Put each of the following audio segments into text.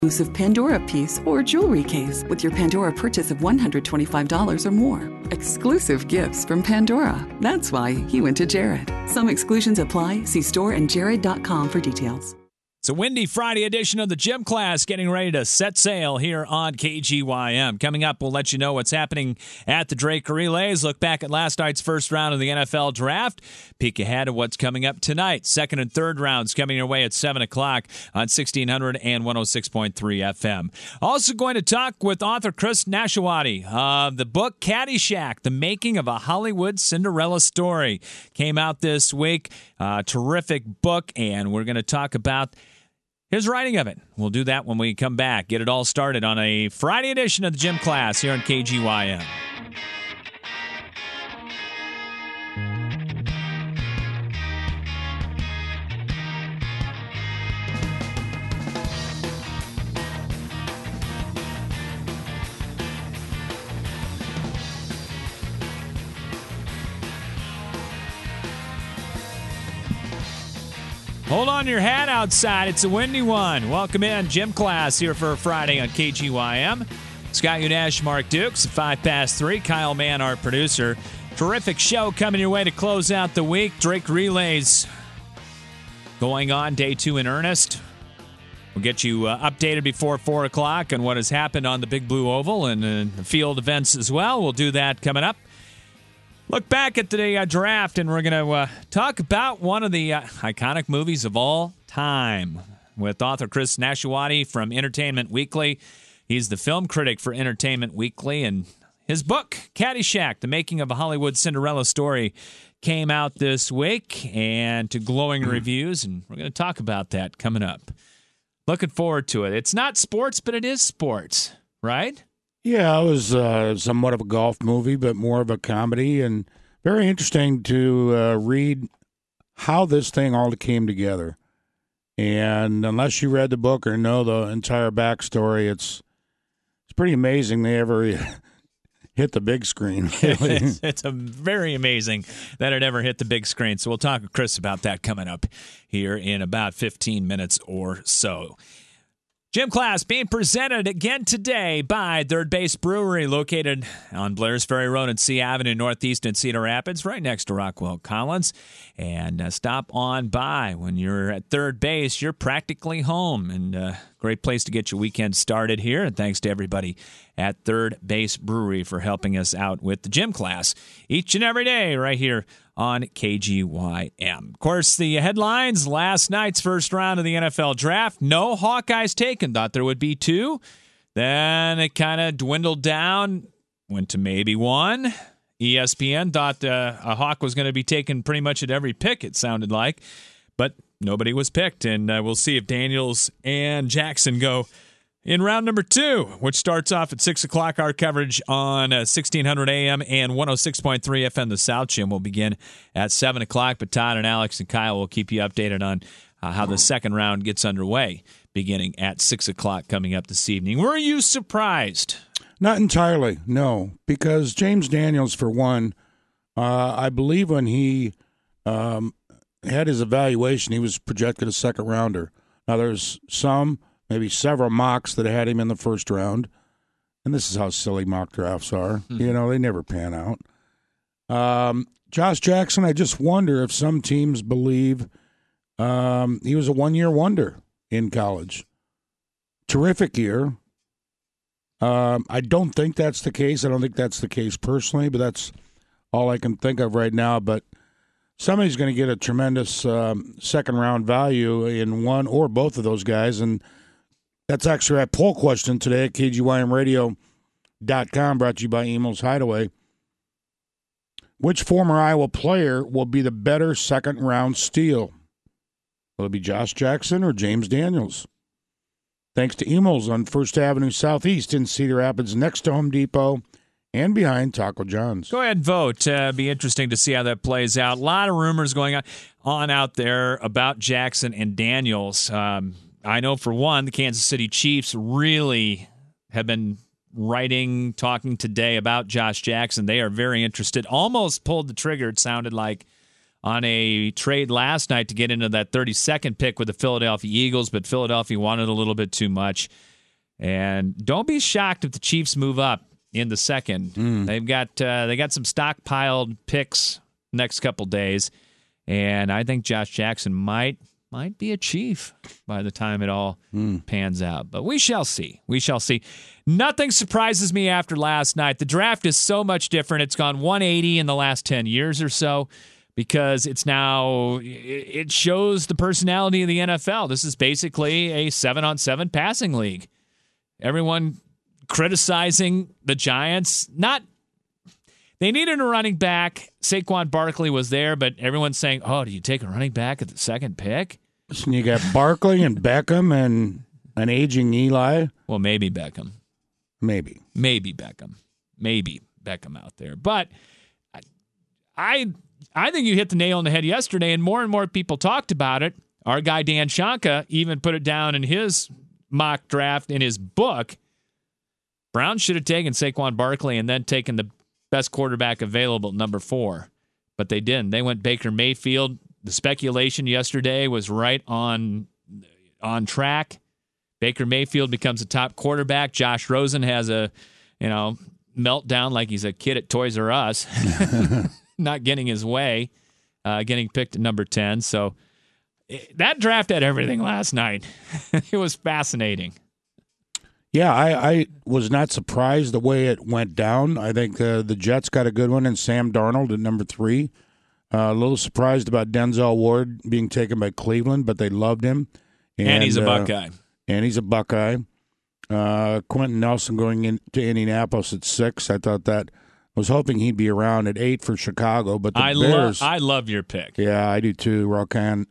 Exclusive Pandora piece or jewelry case with your Pandora purchase of $125 or more. Exclusive gifts from Pandora. That's why he went to Jared. Some exclusions apply. See store and jared.com for details. It's a windy Friday edition of the Gym Class getting ready to set sail here on KGYM. Coming up, we'll let you know what's happening at the Drake Relays. Look back at last night's first round of the NFL Draft. Peek ahead at what's coming up tonight. Second and third rounds coming your way at 7 o'clock on 1600 and 106.3 FM. Also going to talk with author Chris Nashawati of the book Caddyshack, The Making of a Hollywood Cinderella Story. Came out this week. Terrific book, and we're going to talk about his writing of it. We'll do that when we come back. Get it all started on a Friday edition of the Gym Class here on KGYM. Hold on to your hat outside. It's a windy one. Welcome in. Gym Class here for a Friday on KGYM. Scott Unash, Mark Dukes, 3:05. Kyle Mann, our producer. Terrific show coming your way to close out the week. Drake Relays going on, day 2 in earnest. We'll get you updated before 4 o'clock on what has happened on the Big Blue Oval and the field events as well. We'll do that coming up. Look back at the draft, and we're going to talk about one of the iconic movies of all time with author Chris Nashawati from Entertainment Weekly. He's the film critic for Entertainment Weekly, and his book, Caddyshack, The Making of a Hollywood Cinderella Story, came out this week, and to glowing reviews, and we're going to talk about that coming up. Looking forward to it. It's not sports, but it is sports, right? Yeah, it was somewhat of a golf movie, but more of a comedy, and very interesting to read how this thing all came together. And unless you read the book or know the entire backstory, it's pretty amazing they ever hit the big screen. It's very amazing that it ever hit the big screen. So we'll talk with Chris about that coming up here in about 15 minutes or so. Gym Class being presented again today by Third Base Brewery, located on Blair's Ferry Road and C Avenue, Northeast in Cedar Rapids, right next to Rockwell Collins. And stop on by. When you're at third base, you're practically home. And great place to get your weekend started here. And thanks to everybody at Third Base Brewery for helping us out with the Gym Class each and every day right here on KGYM. Of course, the headlines, last night's first round of the NFL Draft, no Hawkeyes taken. Thought there would be 2. Then it kind of dwindled down, went to maybe 1. ESPN thought a Hawk was going to be taken pretty much at every pick, it sounded like. But nobody was picked, and we'll see if Daniels and Jackson go in round number 2, which starts off at 6 o'clock. Our coverage on 1600 AM and 106.3 FM. The South Gym will begin at 7 o'clock, but Todd and Alex and Kyle will keep you updated on how the second round gets underway, beginning at 6 o'clock coming up this evening. Were you surprised? Not entirely, no, because James Daniels, for one, I believe when he had his evaluation, he was projected a second rounder. Now, there's maybe several mocks that had him in the first round. And this is how silly mock drafts are. Mm-hmm. You know, they never pan out. Josh Jackson, I just wonder if some teams believe he was a one-year wonder in college. Terrific year. I don't think that's the case. I don't think that's the case personally, but that's all I can think of right now. But somebody's going to get a tremendous second-round value in one or both of those guys, and that's actually our poll question today at KGYMradio.com, brought to you by Emo's Hideaway. Which former Iowa player will be the better second-round steal? Will it be Josh Jackson or James Daniels? Thanks to Emo's on First Avenue Southeast in Cedar Rapids, next to Home Depot and behind Taco John's. Go ahead and vote. Be interesting to see how that plays out. A lot of rumors going on out there about Jackson and Daniels. I know, for one, the Kansas City Chiefs really have been writing, talking today about Josh Jackson. They are very interested. Almost pulled the trigger, it sounded like, on a trade last night to get into that 32nd pick with the Philadelphia Eagles, but Philadelphia wanted a little bit too much. And don't be shocked if the Chiefs move up in the second. They got some stockpiled picks next couple days, and I think Josh Jackson might be a Chief by the time it all pans out. But we shall see. We shall see. Nothing surprises me after last night. The draft is so much different. It's gone 180 in the last 10 years or so because it shows the personality of the NFL. This is basically a 7-on-7 passing league. Everyone criticizing the Giants. They needed a running back. Saquon Barkley was there, but everyone's saying, oh, do you take a running back at the second pick? So you got Barkley and Beckham and an aging Eli. Well, maybe Beckham. Maybe Beckham. Maybe Beckham out there. But I think you hit the nail on the head yesterday, and more people talked about it. Our guy Dan Shanka even put it down in his mock draft in his book. Brown should have taken Saquon Barkley and then taken the best quarterback available, number 4. But they didn't. They went Baker Mayfield. The speculation yesterday was right on track. Baker Mayfield becomes a top quarterback. Josh Rosen has a meltdown like he's a kid at Toys R Us, not getting his way, getting picked at number 10. So that draft had everything last night. It was fascinating. Yeah, I was not surprised the way it went down. I think the Jets got a good one, and Sam Darnold at number 3. A little surprised about Denzel Ward being taken by Cleveland, but they loved him. And he's a Buckeye. Quentin Nelson going into Indianapolis at 6. I thought that. I was hoping he'd be around at 8 for Chicago, but the Bears. I love your pick. Yeah, I do too. Rokan,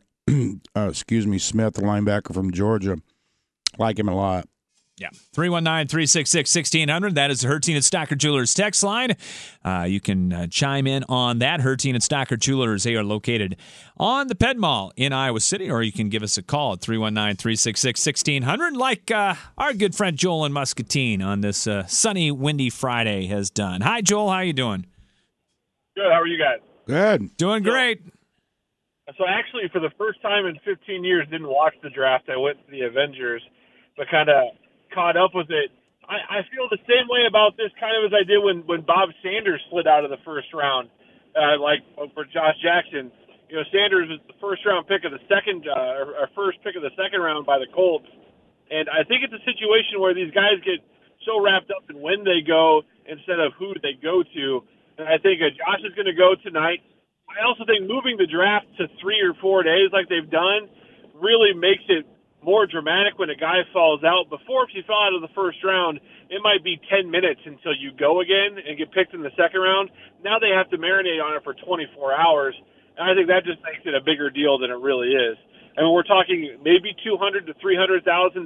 Smith, the linebacker from Georgia. Like him a lot. Yeah, 319-366-1600. That is the Hertine and Stocker Jewelers text line. You can chime in on that. Hertine and Stocker Jewelers, they are located on the Ped Mall in Iowa City, or you can give us a call at 319-366-1600, like our good friend Joel in Muscatine on this sunny, windy Friday has done. Hi, Joel. How you doing? Good. How are you guys? Good. Doing great. So actually, for the first time in 15 years, didn't watch the draft. I went to the Avengers, but kind of caught up with it. I feel the same way about this kind of as I did when Bob Sanders slid out of the first round, like for Josh Jackson. You know, Sanders was the first round pick of the second, or first pick of the second round by the Colts. And I think it's a situation where these guys get so wrapped up in when they go instead of who they go to. And I think Josh is going to go tonight. I also think moving the draft to 3 or 4 days like they've done really makes it more dramatic when a guy falls out. Before, if you fell out of the first round, it might be 10 minutes until you go again and get picked in the second round. Now they have to marinate on it for 24 hours, and I think that just makes it a bigger deal than it really is. I mean, we're talking maybe $200,000 to $300,000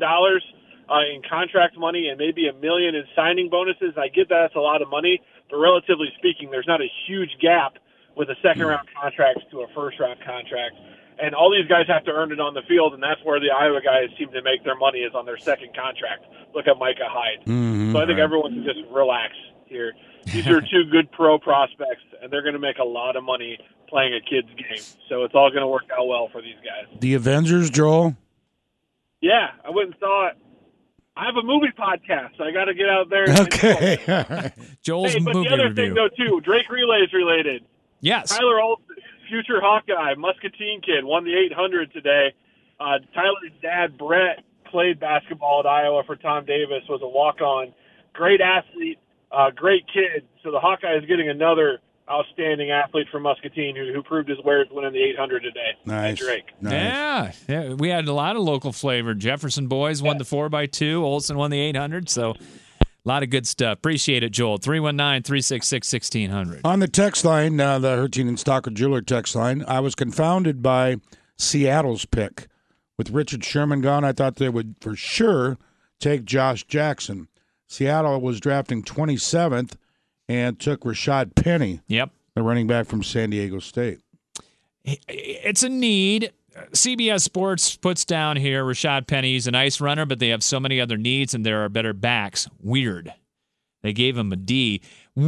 in contract money and maybe $1 million in signing bonuses. I get that that's a lot of money, but relatively speaking, there's not a huge gap with a second-round contract to a first-round contract. And all these guys have to earn it on the field, and that's where the Iowa guys seem to make their money is on their second contract. Look at Micah Hyde. So I think everyone can just relax here. These are 2 good pro prospects, and they're going to make a lot of money playing a kid's game. So it's all going to work out well for these guys. The Avengers, Joel? Yeah, I went and saw it. I have a movie podcast, so I got to get out there. Okay. Joel's but movie the other review. thing, though, too, Drake Relay is related. Yes. Tyler Olson, future Hawkeye, Muscatine kid, won the 800 today. Tyler's dad, Brett, played basketball at Iowa for Tom Davis, was a walk-on. Great athlete, great kid. So the Hawkeye is getting another outstanding athlete from Muscatine who proved his wares winning the 800 today. Nice. Drake. Nice. Yeah, we had a lot of local flavor. Jefferson boys won the 4x2. Olson won the 800. So a lot of good stuff. Appreciate it, Joel. 319-366-1600. On the text line, the Hertine and Stocker Jeweler text line, I was confounded by Seattle's pick. With Richard Sherman gone, I thought they would for sure take Josh Jackson. Seattle was drafting 27th and took Rashad Penny, Yep. the running back from San Diego State. It's a need. CBS Sports puts down here Rashad Penny's a nice runner, but they have so many other needs, and there are better backs. Weird. They gave him a D.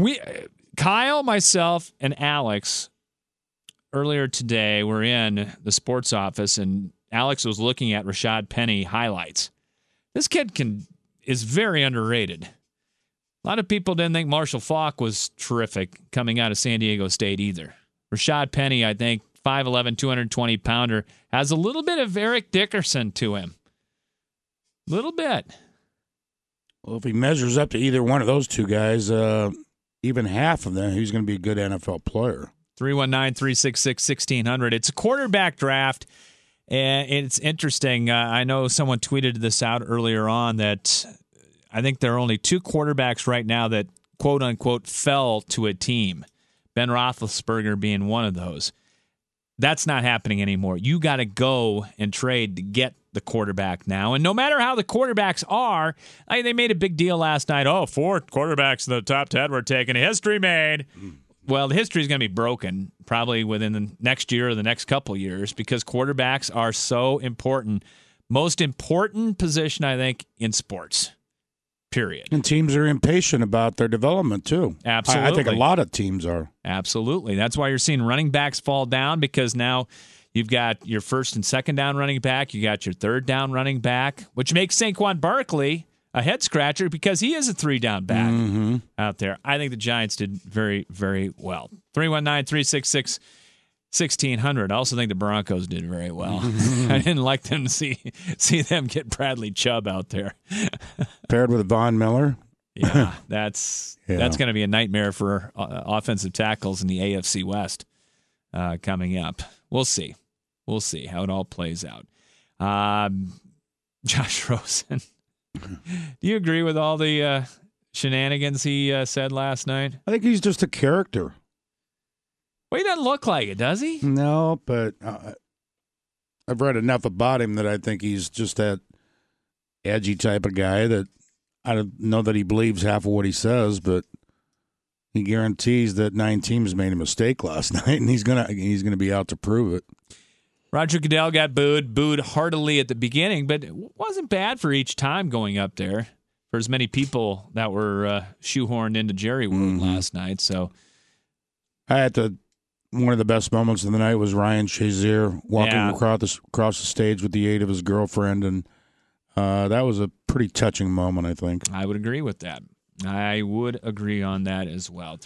Kyle, myself, and Alex earlier today were in the sports office, and Alex was looking at Rashad Penny highlights. This kid is very underrated. A lot of people didn't think Marshall Faulk was terrific coming out of San Diego State either. Rashad Penny, I think, 5'11", 220-pounder, has a little bit of Eric Dickerson to him. A little bit. Well, if he measures up to either one of those two guys, even half of them, he's going to be a good NFL player. 319-366-1600. It's a quarterback draft, and it's interesting. I know someone tweeted this out earlier on that I think there are only two quarterbacks right now that, quote-unquote, fell to a team, Ben Roethlisberger being one of those. That's not happening anymore. You got to go and trade to get the quarterback now. And no matter how the quarterbacks are, they made a big deal last night. 4 quarterbacks in the top 10 were taken. History made. Well, the history is going to be broken probably within the next year or the next couple years because quarterbacks are so important. Most important position, I think, in sports. Period. And teams are impatient about their development, too. Absolutely. I think a lot of teams are. Absolutely. That's why you're seeing running backs fall down because now you've got your first and second down running back. You got your third down running back, which makes Saquon Barkley a head-scratcher because he is a 3-down back out there. I think the Giants did very, very well. 319-366-1600. I also think the Broncos did very well. I didn't like them to see them get Bradley Chubb out there. Paired with Von Miller. Yeah, that's going to be a nightmare for offensive tackles in the AFC West coming up. We'll see. We'll see how it all plays out. Josh Rosen. Do you agree with all the shenanigans he said last night? I think he's just a character. Well, he doesn't look like it, does he? No, but I've read enough about him that I think he's just that edgy type of guy that I don't know that he believes half of what he says, but he guarantees that 9 teams made a mistake last night, and he's gonna be out to prove it. Roger Goodell got booed heartily at the beginning, but it wasn't bad for each time going up there for as many people that were shoehorned into Jerry World last night. So one of the best moments of the night was Ryan Shazier walking across the stage with the aid of his girlfriend, and that was a pretty touching moment, I think. I would agree with that. I would agree on that as well.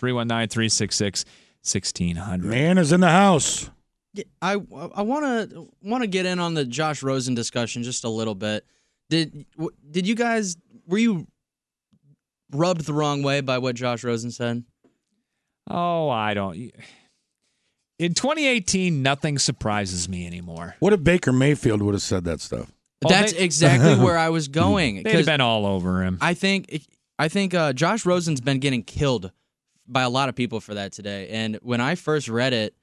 319-366-1600. Man is in the house. I want to get in on the Josh Rosen discussion just a little bit. Did you guys, were you rubbed the wrong way by what Josh Rosen said? Oh, I don't. In 2018, nothing surprises me anymore. What if Baker Mayfield would have said that stuff? That's exactly where I was going. They'd have been all over him. I think Josh Rosen's been getting killed by a lot of people for that today. And when I first read it,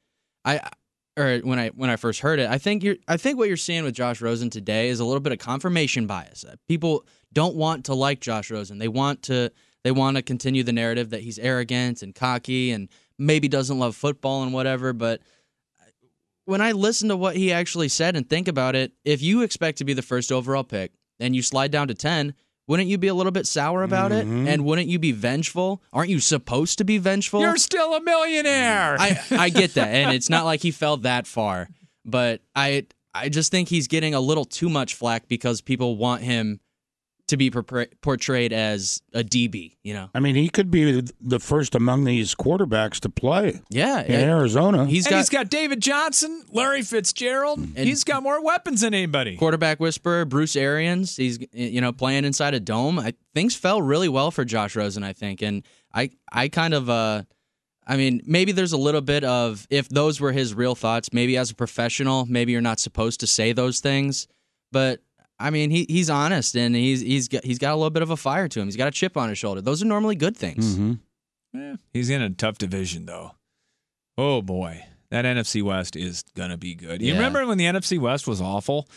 when I first heard it, I think what you're seeing with Josh Rosen today is a little bit of confirmation bias. People don't want to like Josh Rosen. They want to continue the narrative that he's arrogant and cocky and maybe doesn't love football and whatever. But when I listen to what he actually said and think about it, if you expect to be the first overall pick and you slide down to 10, wouldn't you be a little bit sour about it? And wouldn't you be vengeful? Aren't you supposed to be vengeful? You're still a millionaire. I get that, and it's not like he fell that far. But I just think he's getting a little too much flack because people want him to be portrayed as a DB, you know? I mean, he could be the first among these quarterbacks to play in Arizona. He's got David Johnson, Larry Fitzgerald. He's got more weapons than anybody. Quarterback whisperer, Bruce Arians. He's playing inside a dome. Things fell really well for Josh Rosen, I think. And I kind of, maybe there's a little bit of, if those were his real thoughts, maybe as a professional, maybe you're not supposed to say those things. But I mean, he's honest, and he's got a little bit of a fire to him. He's got a chip on his shoulder. Those are normally good things. Yeah, he's in a tough division, though. Oh, boy. That NFC West is going to be good. You remember when the NFC West was awful?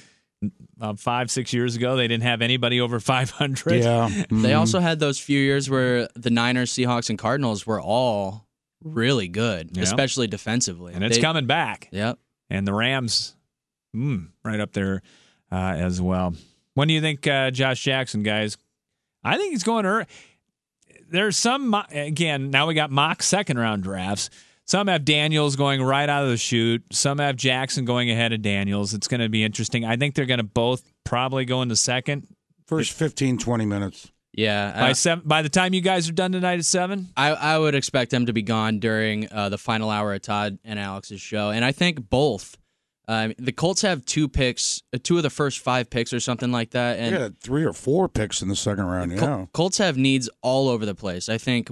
5-6 years ago, they didn't have anybody over 500. Yeah. They also had those few years where the Niners, Seahawks, and Cardinals were all really good, especially defensively. And it's coming back. Yep. And the Rams, right up there as well. When do you think Josh Jackson, guys? I think he's going early. There's some, again, now we got mock second-round drafts. Some have Daniels going right out of the chute. Some have Jackson going ahead of Daniels. It's going to be interesting. I think they're going to both probably go in the second First 15, 20 minutes. Yeah. By the time you guys are done tonight at 7? I would expect them to be gone during the final hour of Todd and Alex's show. And I think both. The Colts have 2 picks, 2 of the first 5 picks or something like that. And yeah, 3 or 4 picks in the second round, yeah. Colts have needs all over the place. I think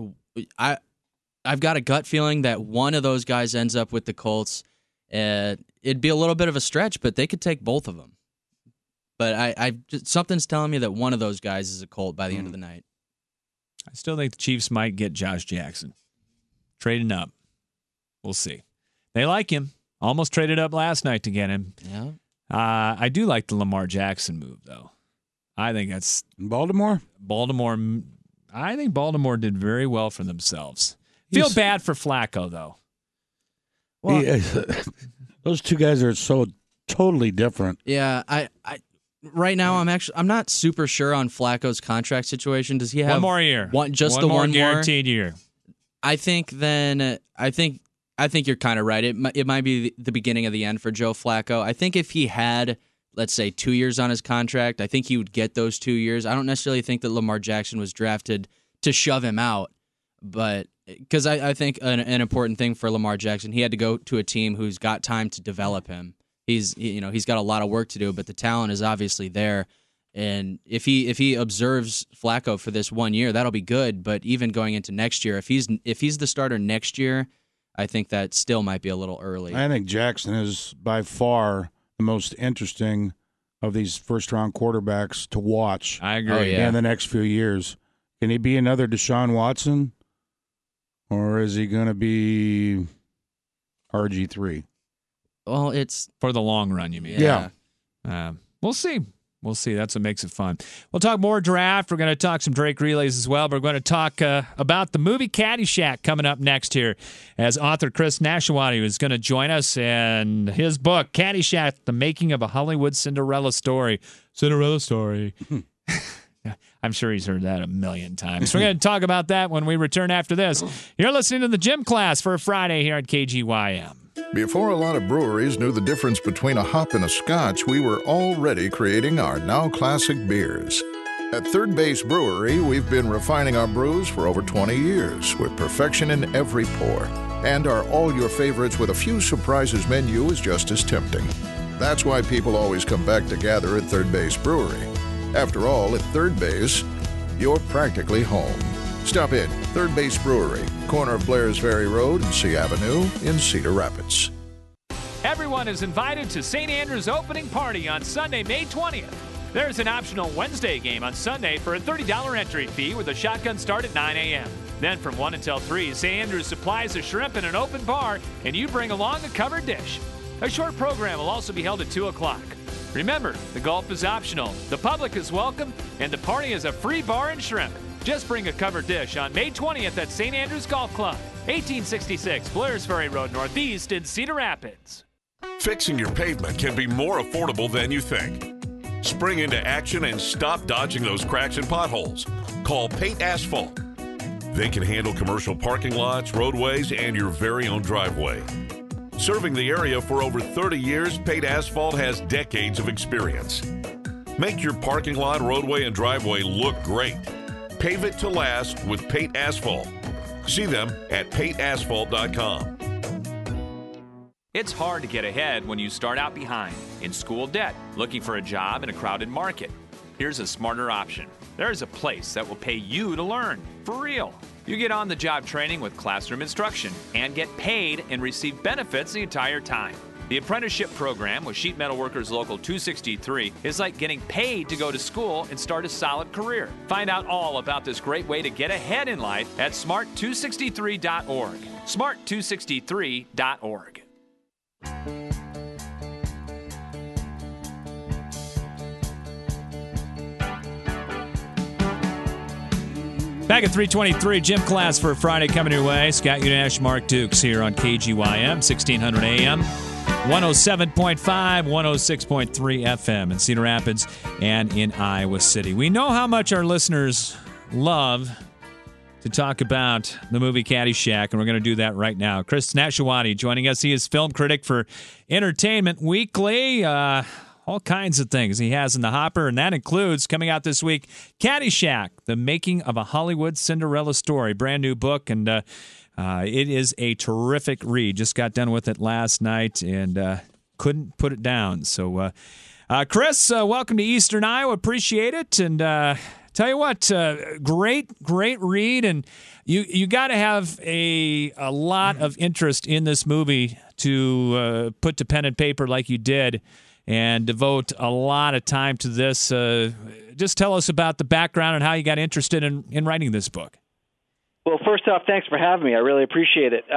I've got a gut feeling that one of those guys ends up with the Colts. It'd be a little bit of a stretch, but they could take both of them. But something's telling me that one of those guys is a Colt by the end of the night. I still think the Chiefs might get Josh Jackson. Trading up. We'll see. They like him. Almost traded up last night to get him. Yeah. I do like the Lamar Jackson move, though. I think that's... Baltimore? I think Baltimore did very well for themselves. Feel bad for Flacco, though. Well, those 2 guys are so totally different. Yeah, right now I'm not super sure on Flacco's contract situation. Does he have one more year? One more guaranteed year. I think you're kind of right. It might be the beginning of the end for Joe Flacco. I think if he had, let's say, 2 years on his contract, I think he would get those 2 years. I don't necessarily think that Lamar Jackson was drafted to shove him out, but because I think an important thing for Lamar Jackson, he had to go to a team who's got time to develop him. He's got a lot of work to do, but the talent is obviously there. And if he observes Flacco for this 1 year, that'll be good. But even going into next year, if he's the starter next year, I think that still might be a little early. I think Jackson is by far the most interesting of these first-round quarterbacks to watch. I agree. In the next few years. Can he be another Deshaun Watson? Or is he going to be RG3? Well, it's... For the long run, you mean? Yeah. We'll see. We'll see. That's what makes it fun. We'll talk more draft. We're going to talk some Drake relays as well. But we're going to talk about the movie Caddyshack coming up next here as author Chris Nashawati is going to join us and his book, Caddyshack, The Making of a Hollywood Cinderella Story. Cinderella Story. I'm sure he's heard that a million times. We're going to talk about that when we return after this. You're listening to the Gym Class for Friday here at KGYM. Before a lot of breweries knew the difference between a hop and a scotch, we were already creating our now classic beers. At Third Base Brewery, we've been refining our brews for over 20 years with perfection in every pour. And our all your favorites with a few surprises menu is just as tempting. That's why people always come back to gather at Third Base Brewery. After all, at Third Base, you're practically home. Stop in, Third Base Brewery, corner of Blairs Ferry Road and C Avenue in Cedar Rapids. Everyone is invited to St. Andrew's opening party on Sunday, May 20th. There's an optional Wednesday game on Sunday for a $30 entry fee with a shotgun start at 9 a.m. Then from 1 until 3, St. Andrews supplies a shrimp in an open bar, and you bring along a covered dish. A short program will also be held at 2 o'clock. Remember, the golf is optional, the public is welcome, and the party is a free bar and shrimp. Just bring a covered dish on May 20th at St. Andrews Golf Club, 1866 Blairs Ferry Road Northeast in Cedar Rapids. Fixing your pavement can be more affordable than you think. Spring into action and stop dodging those cracks and potholes. Call Paint Asphalt. They can handle commercial parking lots, roadways, and your very own driveway. Serving the area for over 30 years, Paint Asphalt has decades of experience. Make your parking lot, roadway, and driveway look great. Pave it to last with Paint Asphalt. See them at paintasphalt.com. It's hard to get ahead when you start out behind, in school debt, looking for a job in a crowded market. Here's a smarter option. There's a place that will pay you to learn, for real. You get on-the-job training with classroom instruction and get paid and receive benefits the entire time. The apprenticeship program with Sheet Metal Workers Local 263 is like getting paid to go to school and start a solid career. Find out all about this great way to get ahead in life at smart263.org. smart263.org. Back at 323, Gym Class for Friday coming your way. Scott Unash, Mark Dukes here on KGYM, 1600 AM, 107.5, 106.3 FM in Cedar Rapids and in Iowa City. We know how much our listeners love to talk about the movie Caddyshack, and we're going to do that right now. Chris Nashawati joining us. He is film critic for Entertainment Weekly. all kinds of things he has in the hopper, and that includes, coming out this week, Caddyshack, The Making of a Hollywood Cinderella Story, brand new book, and it is a terrific read. Just got done with it last night and couldn't put it down. So, Chris, welcome to Eastern Iowa. Appreciate it. And tell you what, great read. And you got to have a lot of interest in this movie to put to pen and paper like you did and devote a lot of time to this. Just tell us about the background and how you got interested in writing this book. Well, first off, thanks for having me. I really appreciate it.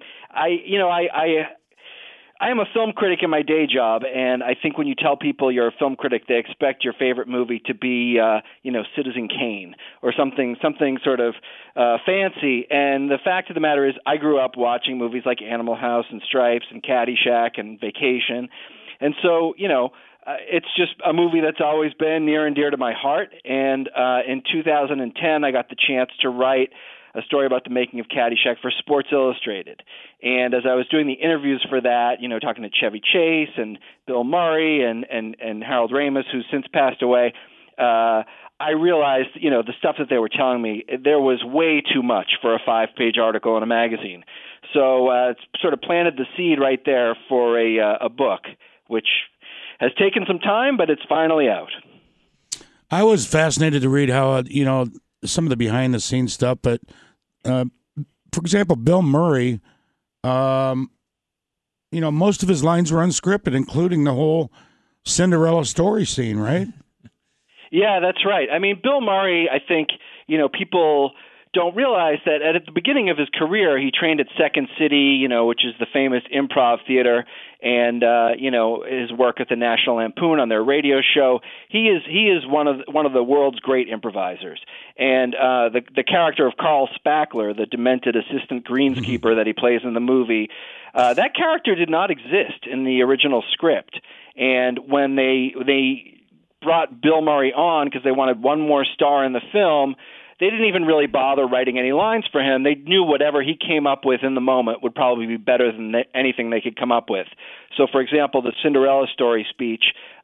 I am a film critic in my day job, and I think when you tell people you're a film critic, they expect your favorite movie to be, Citizen Kane or something sort of fancy. And the fact of the matter is, I grew up watching movies like Animal House and Stripes and Caddyshack and Vacation, and so it's just a movie that's always been near and dear to my heart. And in 2010, I got the chance to write a story about the making of Caddyshack for Sports Illustrated. And as I was doing the interviews for that, talking to Chevy Chase and Bill Murray and Harold Ramis, who's since passed away, I realized, the stuff that they were telling me, there was way too much for a 5-page article in a magazine. So it's sort of planted the seed right there for a book, which has taken some time, but it's finally out. I was fascinated to read how, some of the behind-the-scenes stuff, but for example, Bill Murray, most of his lines were unscripted, including the whole Cinderella story scene, right? Yeah, that's right. I mean, Bill Murray, I think, people don't realize that at the beginning of his career, he trained at Second City, which is the famous improv theater, and his work at the National Lampoon on their radio show. He is one of the world's great improvisers. And the character of Carl Spackler, the demented assistant greenskeeper that he plays in the movie, that character did not exist in the original script. And when they brought Bill Murray on because they wanted one more star in the film, they didn't even really bother writing any lines for him. They knew whatever he came up with in the moment would probably be better than anything they could come up with. So, for example, the Cinderella story speech,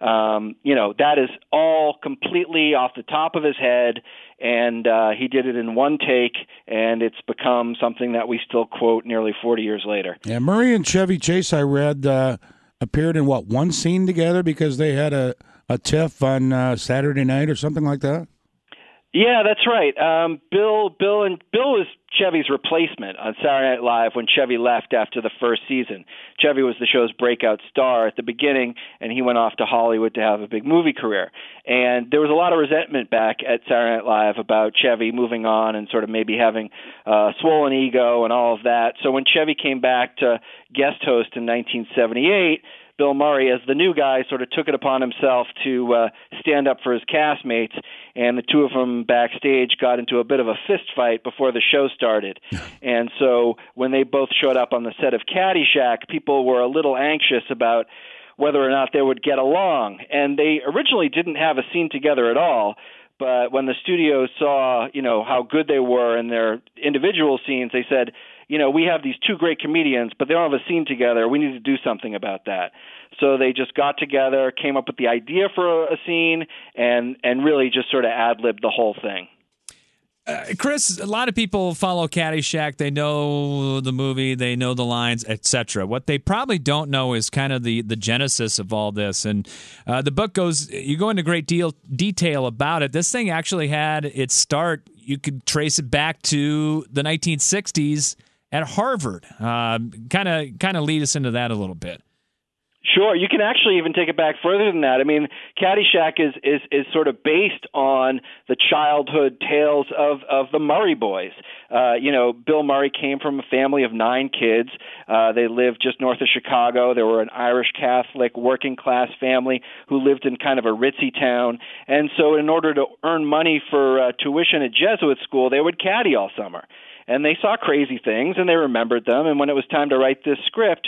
that is all completely off the top of his head, and he did it in one take, and it's become something that we still quote nearly 40 years later. Yeah, Murray and Chevy Chase, I read, appeared in, one scene together because they had a tiff on Saturday night or something like that? Yeah, that's right. Bill was Chevy's replacement on Saturday Night Live when Chevy left after the first season. Chevy was the show's breakout star at the beginning, and he went off to Hollywood to have a big movie career. And there was a lot of resentment back at Saturday Night Live about Chevy moving on and sort of maybe having a swollen ego and all of that. So when Chevy came back to guest host in 1978, Bill Murray, as the new guy, sort of took it upon himself to stand up for his castmates, and the two of them backstage got into a bit of a fist fight before the show started. And so when they both showed up on the set of Caddyshack, people were a little anxious about whether or not they would get along. And they originally didn't have a scene together at all, but when the studio saw, how good they were in their individual scenes, they said, we have these two great comedians, but they don't have a scene together. We need to do something about that. So they just got together, came up with the idea for a scene, and really just sort of ad-libbed the whole thing. Chris, a lot of people follow Caddyshack. They know the movie, they know the lines, etc. What they probably don't know is kind of the genesis of all this. And the book you go into great detail about it. This thing actually had its start, you could trace it back to the 1960s at Harvard. Kind of lead us into that a little bit. Sure, you can actually even take it back further than that. I mean, Caddyshack is sort of based on the childhood tales of the Murray boys. Bill Murray came from a family of 9 kids. They lived just north of Chicago. They were an Irish Catholic working class family who lived in kind of a ritzy town. And so in order to earn money for tuition at Jesuit school, they would caddy all summer. And they saw crazy things, and they remembered them. And when it was time to write this script,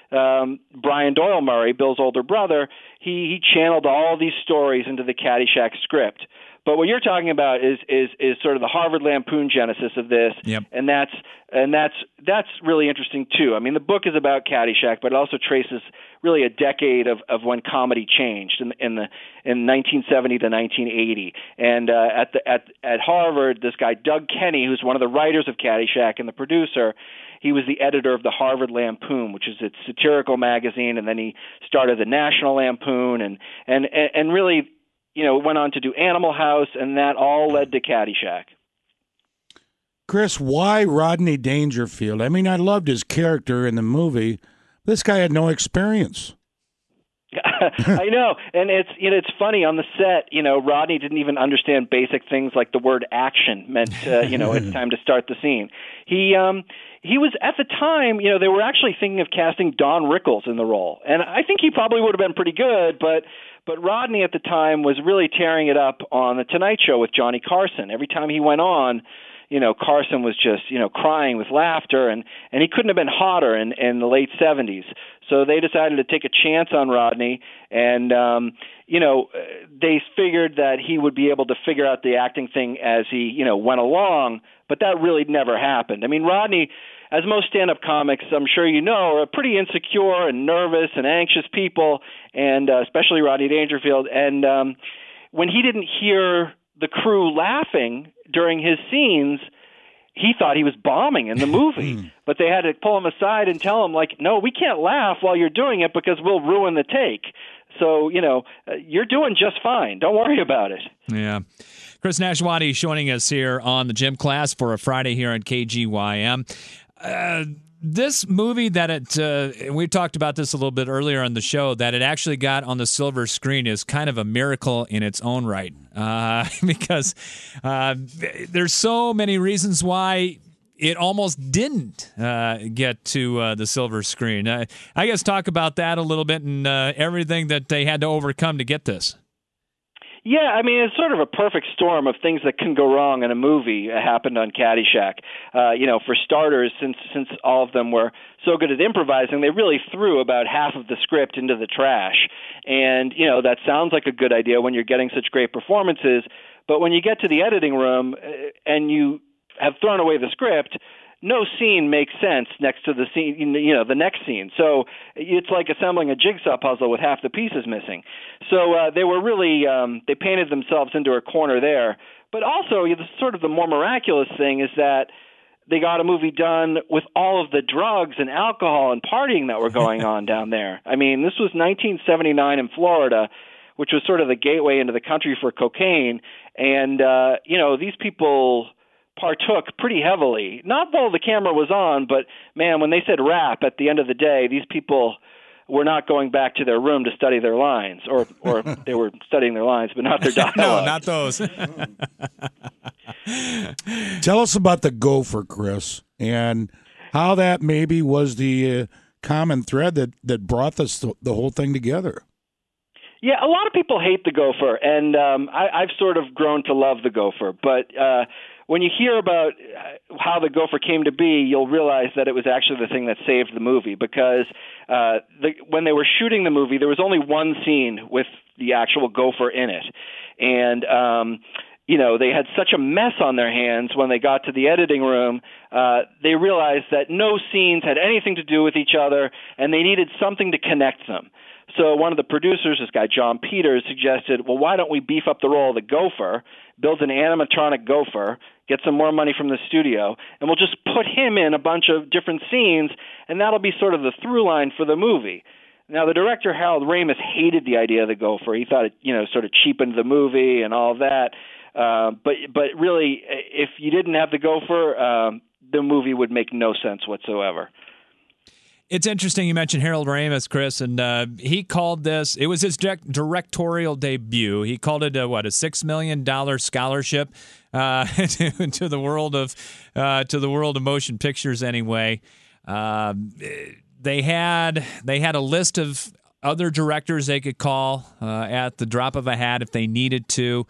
Brian Doyle Murray, Bill's older brother, he channeled all these stories into the Caddyshack script. But what you're talking about is sort of the Harvard Lampoon genesis of this, and that's really interesting too. I mean, the book is about Caddyshack, but it also traces really a decade of when comedy changed in 1970 to 1980. And at Harvard, this guy Doug Kenny, who's one of the writers of Caddyshack and the producer, he was the editor of the Harvard Lampoon, which is its satirical magazine, and then he started the National Lampoon, and really, went on to do Animal House, and that all led to Caddyshack. Chris, why Rodney Dangerfield? I mean, I loved his character in the movie. This guy had no experience. I know, and it's funny on the set. Rodney didn't even understand basic things like the word action meant. It's time to start the scene. He was at the time. They were actually thinking of casting Don Rickles in the role, and I think he probably would have been pretty good. But Rodney at the time was really tearing it up on the Tonight Show with Johnny Carson. Every time he went on, Carson was just, crying with laughter, and he couldn't have been hotter in the late 70s. So they decided to take a chance on Rodney, and, they figured that he would be able to figure out the acting thing as he, went along, but that really never happened. I mean, Rodney, as most stand-up comics, I'm sure you know, are pretty insecure and nervous and anxious people, and especially Rodney Dangerfield. And when he didn't hear the crew laughing during his scenes, he thought he was bombing in the movie. But they had to pull him aside and tell him, no, we can't laugh while you're doing it because we'll ruin the take. So, you're doing just fine. Don't worry about it. Yeah. Chris Nashwati joining us here on the Gym Class for a Friday here at KGYM. This movie we talked about this a little bit earlier on the show, that it actually got on the silver screen is kind of a miracle in its own right, because there's so many reasons why it almost didn't get to the silver screen. I guess talk about that a little bit and everything that they had to overcome to get this. Yeah, I mean, it's sort of a perfect storm of things that can go wrong in a movie happened on Caddyshack. For starters, since all of them were so good at improvising, they really threw about half of the script into the trash. And, that sounds like a good idea when you're getting such great performances, but when you get to the editing room and you have thrown away the script, no scene makes sense next to the scene, the next scene. So it's like assembling a jigsaw puzzle with half the pieces missing. So they were really, they painted themselves into a corner there. But also, sort of the more miraculous thing is that they got a movie done with all of the drugs and alcohol and partying that were going on down there. I mean, this was 1979 in Florida, which was sort of the gateway into the country for cocaine. And, these people partook pretty heavily, not while the camera was on, but man, when they said rap at the end of the day, these people were not going back to their room to study their lines, or they were studying their lines, but not their dialogue. No, not those. Tell us about the gopher, Chris, and how that maybe was the common thread that brought the whole thing together. Yeah, a lot of people hate the gopher, and I've sort of grown to love the gopher, but when you hear about how the gopher came to be, you'll realize that it was actually the thing that saved the movie, because when they were shooting the movie, there was only one scene with the actual gopher in it. And, they had such a mess on their hands when they got to the editing room. They realized that no scenes had anything to do with each other, and they needed something to connect them. So one of the producers, this guy John Peters, suggested, well, why don't we beef up the role of the gopher, build an animatronic gopher, get some more money from the studio, and we'll just put him in a bunch of different scenes, and that'll be sort of the through line for the movie. Now, the director, Harold Ramis, hated the idea of the gopher. He thought it, sort of cheapened the movie and all of that. But really, if you didn't have the gopher, the movie would make no sense whatsoever. It's interesting you mentioned Harold Ramis, Chris, and he called this, it was his directorial debut. He called it a $6 million scholarship to the world of motion pictures anyway. They had a list of other directors they could call at the drop of a hat if they needed to.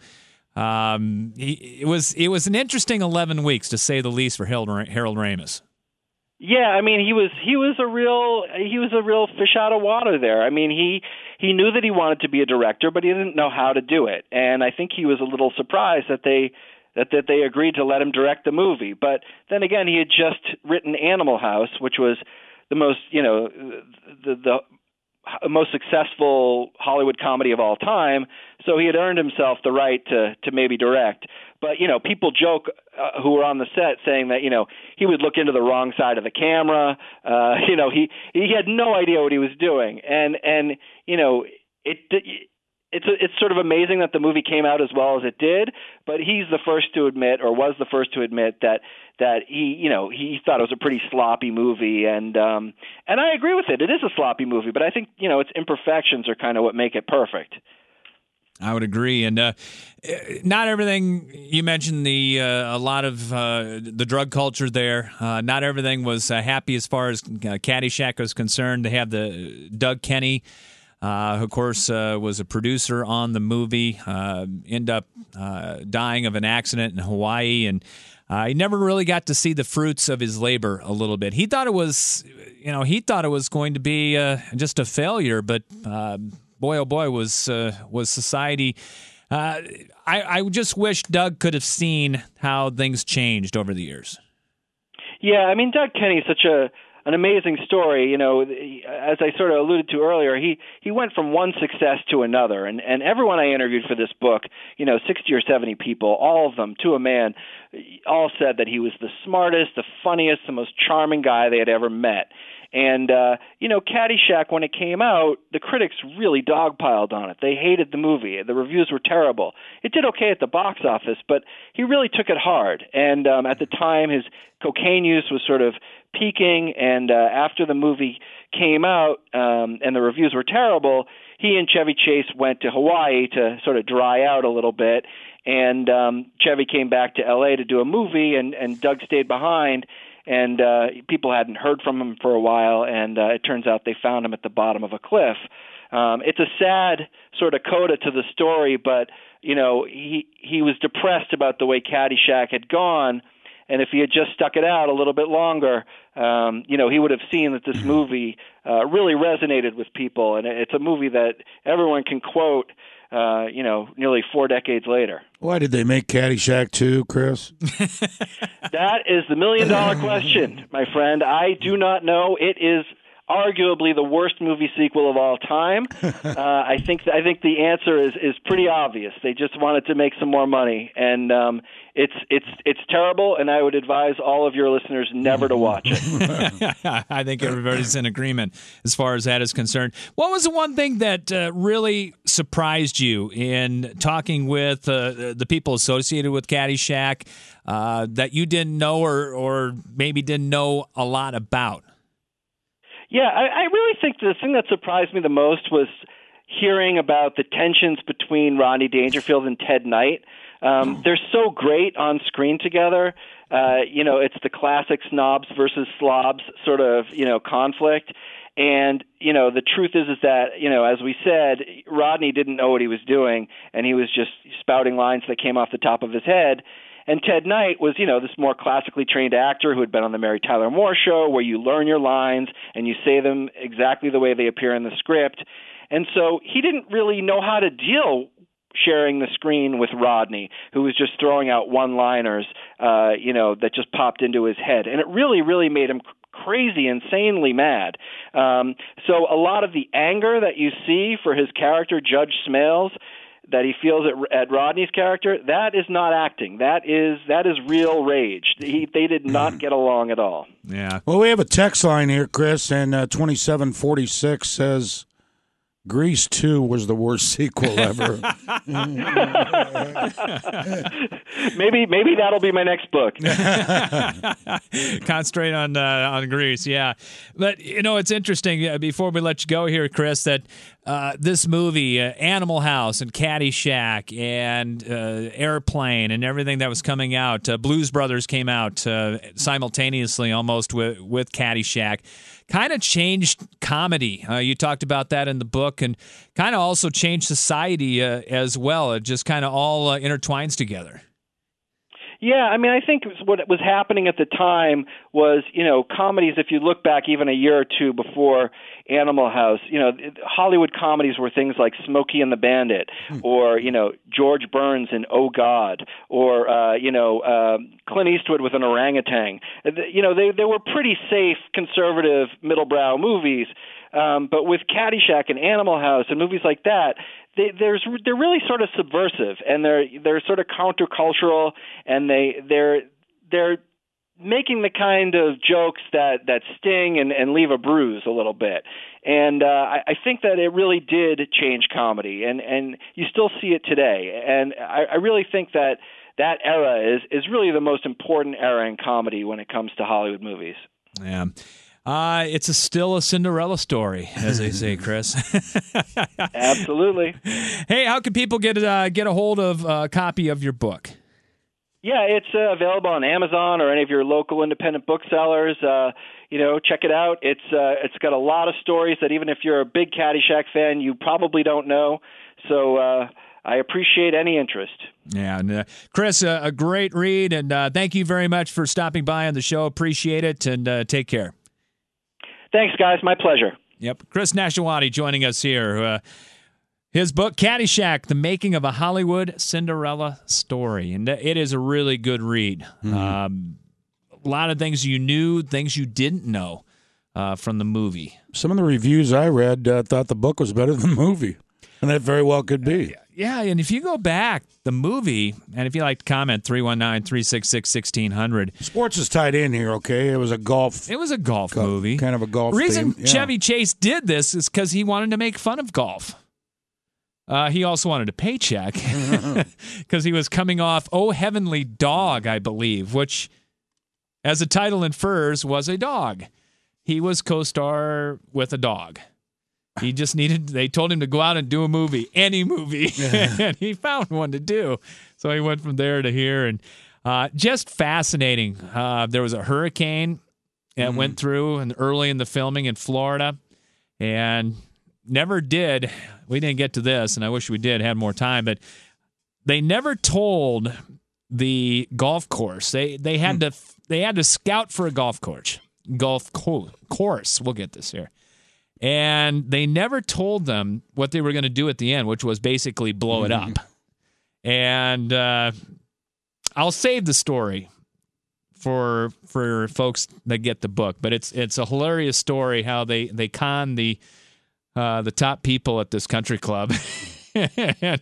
It was an interesting 11 weeks, to say the least, for Harold Ramis. Yeah, I mean, he was a real fish out of water there. I mean, he knew that he wanted to be a director, but he didn't know how to do it. And I think he was a little surprised that they agreed to let him direct the movie. But then again, he had just written Animal House, which was the most, the most successful Hollywood comedy of all time. So he had earned himself the right to maybe direct. But, people joke who were on the set saying that, he would look into the wrong side of the camera. He had no idea what he was doing. And it's sort of amazing that the movie came out as well as it did, but he's the first to admit, or was the first to admit, that he thought it was a pretty sloppy movie, and I agree with it. It is a sloppy movie, but I think its imperfections are kind of what make it perfect. I would agree, and not everything you mentioned. A lot of the drug culture there. Not everything was happy as far as Caddyshack was concerned. They have the Doug Kenny, who of course was a producer on the movie. End up dying of an accident in Hawaii, and he never really got to see the fruits of his labor a little bit. He thought it was, going to be just a failure, but. Boy, oh boy, was society. I just wish Doug could have seen how things changed over the years. Yeah, I mean, Doug Kenny is such an amazing story. As I sort of alluded to earlier, he went from one success to another, and everyone I interviewed for this book, 60 or 70 people, all of them to a man, all said that he was the smartest, the funniest, the most charming guy they had ever met. And, Caddyshack, when it came out, the critics really dogpiled on it. They hated the movie. The reviews were terrible. It did okay at the box office, but he really took it hard. And at the time, his cocaine use was sort of peaking, and after the movie came out and the reviews were terrible, he and Chevy Chase went to Hawaii to sort of dry out a little bit. And Chevy came back to L.A. to do a movie, and Doug stayed behind. And people hadn't heard from him for a while, and it turns out they found him at the bottom of a cliff. It's a sad sort of coda to the story, but he was depressed about the way Caddyshack had gone, and if he had just stuck it out a little bit longer, he would have seen that this movie really resonated with people, and it's a movie that everyone can quote. Nearly 4 decades later. Why did they make Caddyshack 2, Chris? That is the million-dollar question, my friend. I do not know. It is arguably the worst movie sequel of all time. I think the answer is pretty obvious. They just wanted to make some more money, and it's terrible. And I would advise all of your listeners never to watch it. I think everybody's in agreement as far as that is concerned. What was the one thing that really surprised you in talking with the people associated with Caddyshack that you didn't know or maybe didn't know a lot about? Yeah, I really think the thing that surprised me the most was hearing about the tensions between Rodney Dangerfield and Ted Knight. They're so great on screen together. It's the classic snobs versus slobs sort of, conflict. And, the truth is that, as we said, Rodney didn't know what he was doing, and he was just spouting lines that came off the top of his head. And Ted Knight was, this more classically trained actor who had been on the Mary Tyler Moore Show, where you learn your lines and you say them exactly the way they appear in the script. And so he didn't really know how to deal sharing the screen with Rodney, who was just throwing out one-liners, that just popped into his head. And it really, really made him crazy, insanely mad. So a lot of the anger that you see for his character, Judge Smales, that he feels at Rodney's character, that is not acting. That is real rage. They did not get along at all. Yeah. Well, we have a text line here, Chris, and 2746 says, Grease 2 was the worst sequel ever. Maybe that'll be my next book. Concentrate on Grease, yeah. But it's interesting. Before we let you go here, Chris, that this movie, Animal House and Caddyshack and Airplane and everything that was coming out, Blues Brothers came out simultaneously almost with Caddyshack. Kind of changed comedy. You talked about that in the book, and kind of also changed society as well. It just kind of all intertwines together. Yeah, I mean, I think what was happening at the time was, comedies, if you look back even a year or two before Animal House, Hollywood comedies were things like Smokey and the Bandit, or, George Burns in Oh God, or, Clint Eastwood with an orangutan. They were pretty safe, conservative, middle-brow movies. But with Caddyshack and Animal House and movies like that, they're really sort of subversive, and they're sort of countercultural, and they're making the kind of jokes that sting and leave a bruise a little bit. And I think that it really did change comedy, and you still see it today. And I really think that era is really the most important era in comedy when it comes to Hollywood movies. Yeah. It's still a Cinderella story, as they say, Chris. Absolutely. Hey, how can people get a hold of a copy of your book? Yeah, it's available on Amazon or any of your local independent booksellers. Check it out. It's got a lot of stories that even if you're a big Caddyshack fan, you probably don't know. So I appreciate any interest. Yeah, and, Chris, a great read, and thank you very much for stopping by on the show. Appreciate it, and take care. Thanks, guys. My pleasure. Yep. Chris Nashawati joining us here. His book, Caddyshack, The Making of a Hollywood Cinderella Story. And it is a really good read. A lot of things you knew, things you didn't know from the movie. Some of the reviews I read thought the book was better than the movie. And that very well could be. Yeah, and if you go back, the movie, and if you like to comment, 319-366-1600. Sports is tied in here, okay? It was a golf movie. Kind of a golf reason theme. Chevy Chase did this is because he wanted to make fun of golf. He also wanted a paycheck because he was coming off Oh Heavenly Dog, I believe, which, as the title infers, was a dog. He was co-star with a dog. He just they told him to go out and do a movie, any movie, and he found one to do. So he went from there to here, and just fascinating. There was a hurricane that went through and early in the filming in Florida, and we didn't get to this, and I wish we did, had more time, but they never told the golf course. They had to scout for a golf course. We'll get this here. And they never told them what they were going to do at the end, which was basically blow it up. And I'll save the story for folks that get the book, but it's a hilarious story how they con the top people at this country club. And,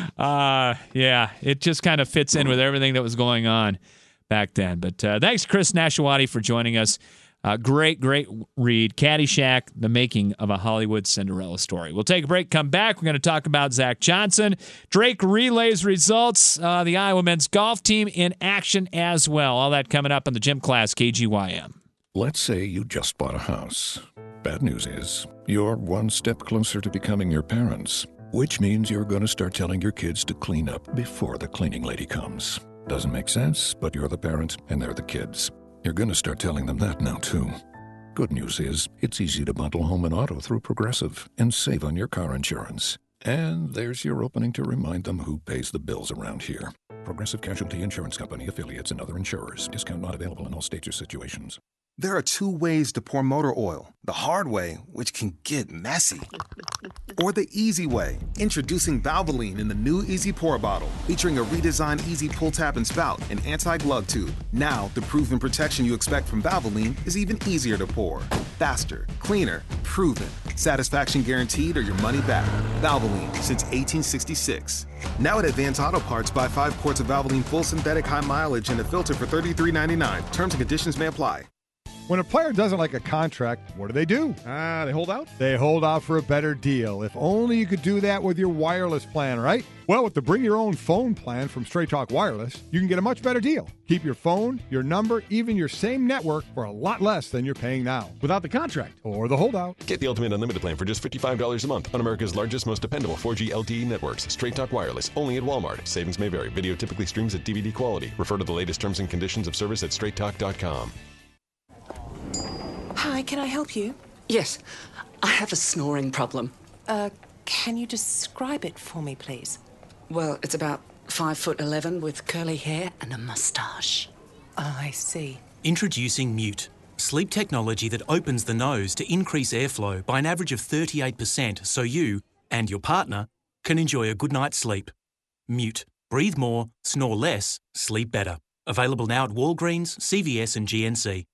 it just kind of fits in with everything that was going on back then. But thanks, Chris Nashawati, for joining us. Great read. Caddyshack, The Making of a Hollywood Cinderella Story. We'll take a break, come back. We're going to talk about Zach Johnson. Drake relays results. The Iowa men's golf team in action as well. All that coming up on the Gym Class, KGYM. Let's say you just bought a house. Bad news is, you're one step closer to becoming your parents, which means you're going to start telling your kids to clean up before the cleaning lady comes. Doesn't make sense, but you're the parent and they're the kids. You're going to start telling them that now, too. Good news is, it's easy to bundle home and auto through Progressive and save on your car insurance. And there's your opening to remind them who pays the bills around here. Progressive Casualty Insurance Company, affiliates, and other insurers. Discount not available in all states or situations. There are two ways to pour motor oil. The hard way, which can get messy. Or the easy way. Introducing Valvoline in the new Easy Pour bottle. Featuring a redesigned Easy Pull Tab and Spout and anti-glove tube. Now, the proven protection you expect from Valvoline is even easier to pour. Faster, cleaner, proven. Satisfaction guaranteed or your money back. Valvoline, since 1866. Now at Advance Auto Parts, buy 5 quarts of Valvoline full synthetic high mileage and a filter for $33.99. Terms and conditions may apply. When a player doesn't like a contract, what do? They hold out? They hold out for a better deal. If only you could do that with your wireless plan, right? Well, with the Bring Your Own Phone plan from Straight Talk Wireless, you can get a much better deal. Keep your phone, your number, even your same network for a lot less than you're paying now. Without the contract. Or the holdout. Get the Ultimate Unlimited plan for just $55 a month on America's largest, most dependable 4G LTE networks. Straight Talk Wireless, only at Walmart. Savings may vary. Video typically streams at DVD quality. Refer to the latest terms and conditions of service at straighttalk.com. Hi, can I help you? Yes, I have a snoring problem. Can you describe it for me, please? Well, it's about 5'11" with curly hair and a mustache. Oh, I see. Introducing Mute, sleep technology that opens the nose to increase airflow by an average of 38% so you and your partner can enjoy a good night's sleep. Mute. Breathe more, snore less, sleep better. Available now at Walgreens, CVS and GNC.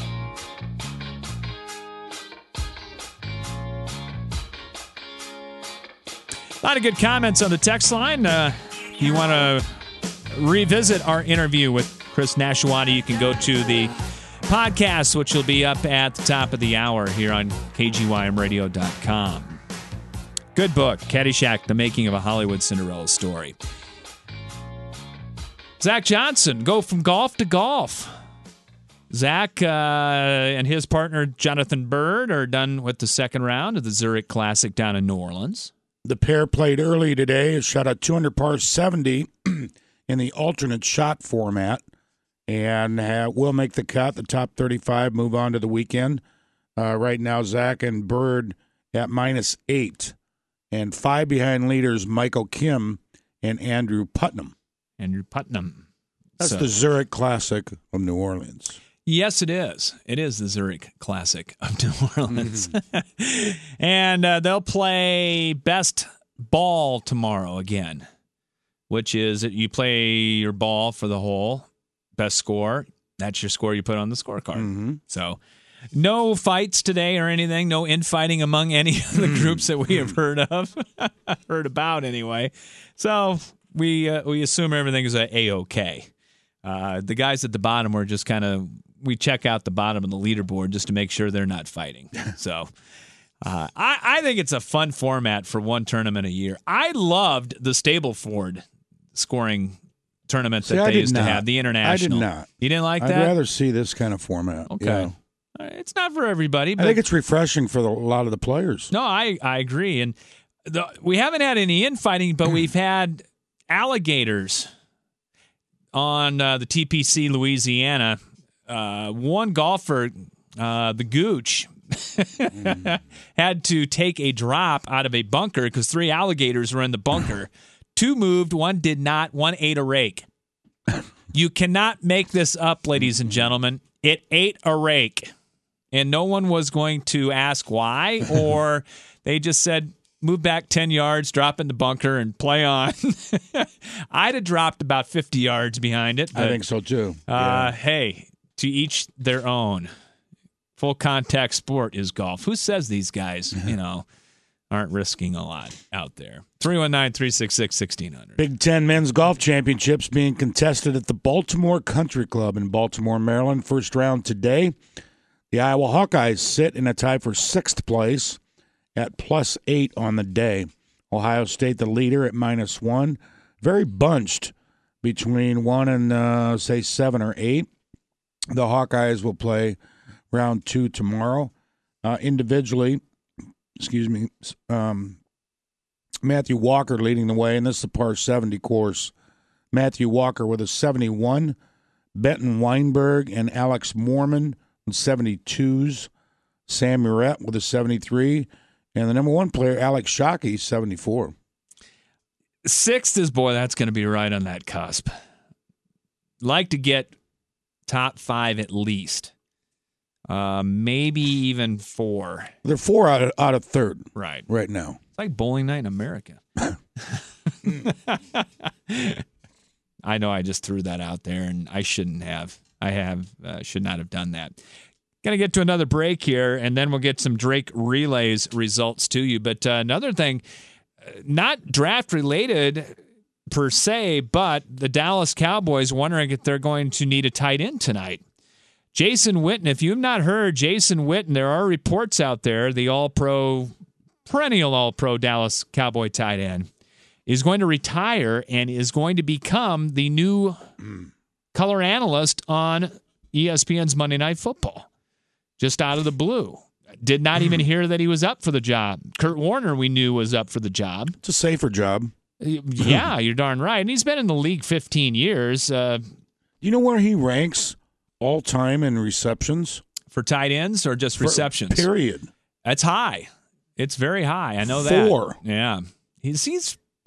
A lot of good comments on the text line. You want to revisit our interview with Chris Nashawati, you can go to the podcast, which will be up at the top of the hour here on KGYMradio.com. Good book, Caddyshack, The Making of a Hollywood Cinderella Story. Zach Johnson, go from golf to golf. Zach and his partner, Jonathan Bird, are done with the second round of the Zurich Classic down in New Orleans. The pair played early today. It shot a 200 par 70 in the alternate shot format and will make the cut. The top 35 move on to the weekend. Right now, Zach and Bird at -8. And 5 behind leaders, Michael Kim and Andrew Putnam. That's the Zurich Classic of New Orleans. Yes, it is. It is the Zurich Classic of New Orleans. And they'll play best ball tomorrow again, which is you play your ball for the hole, best score. That's your score you put on the scorecard. Mm-hmm. So no fights today or anything, no infighting among any of the groups that we have heard of, heard about anyway. So we assume everything is A-OK. The guys at the bottom were just we check out the bottom of the leaderboard just to make sure they're not fighting. So I think it's a fun format for one tournament a year. I loved the Stableford scoring tournament that they used to have, the international. I did not. You didn't like that? I'd rather see this kind of format. Okay. Yeah. It's not for everybody. But I think it's refreshing for a lot of the players. No, I agree. And we haven't had any infighting, but we've had alligators on the TPC Louisiana. One golfer, the Gooch, had to take a drop out of a bunker because 3 alligators were in the bunker. 2 moved, 1 did not, 1 ate a rake. You cannot make this up, ladies and gentlemen. It ate a rake. And no one was going to ask why, or they just said, move back 10 yards, drop in the bunker, and play on. I'd have dropped about 50 yards behind it. But, I think so, too. Hey, to each their own. Full contact sport is golf. Who says these guys, aren't risking a lot out there? 319-366-1600. Big Ten Men's Golf Championships being contested at the Baltimore Country Club in Baltimore, Maryland. First round today. The Iowa Hawkeyes sit in a tie for 6th place at +8 on the day. Ohio State, the leader, at -1. Very bunched between 1 and, say, 7 or 8. The Hawkeyes will play round 2 tomorrow. Individually, Matthew Walker leading the way, and this is a par 70 course. Matthew Walker with a 71. Benton Weinberg and Alex Mormon with 72s. Sam Muret with a 73. And the number 1 player, Alex Shockey, 74. 6th is, that's going to be right on that cusp. Like to get top 5 at least. Maybe even 4. They're 4 out of 3rd. Right now. It's like bowling night in America. I know I just threw that out there, and I shouldn't have. Should not have done that. Going to get to another break here, and then we'll get some Drake Relays results to you. But another thing, not draft-related per se, but the Dallas Cowboys wondering if they're going to need a tight end tonight. Jason Witten, if you've not heard Jason Witten, there are reports out there, the perennial All-Pro Dallas Cowboy tight end, is going to retire and is going to become the new color analyst on ESPN's Monday Night Football. Just out of the blue. Did not even hear that he was up for the job. Kurt Warner, we knew, was up for the job. It's a safer job. Yeah, you're darn right. And he's been in the league 15 years. You know where he ranks all time in receptions? For tight ends or just receptions? Period. That's high. It's very high. I know that. 4. Yeah. He's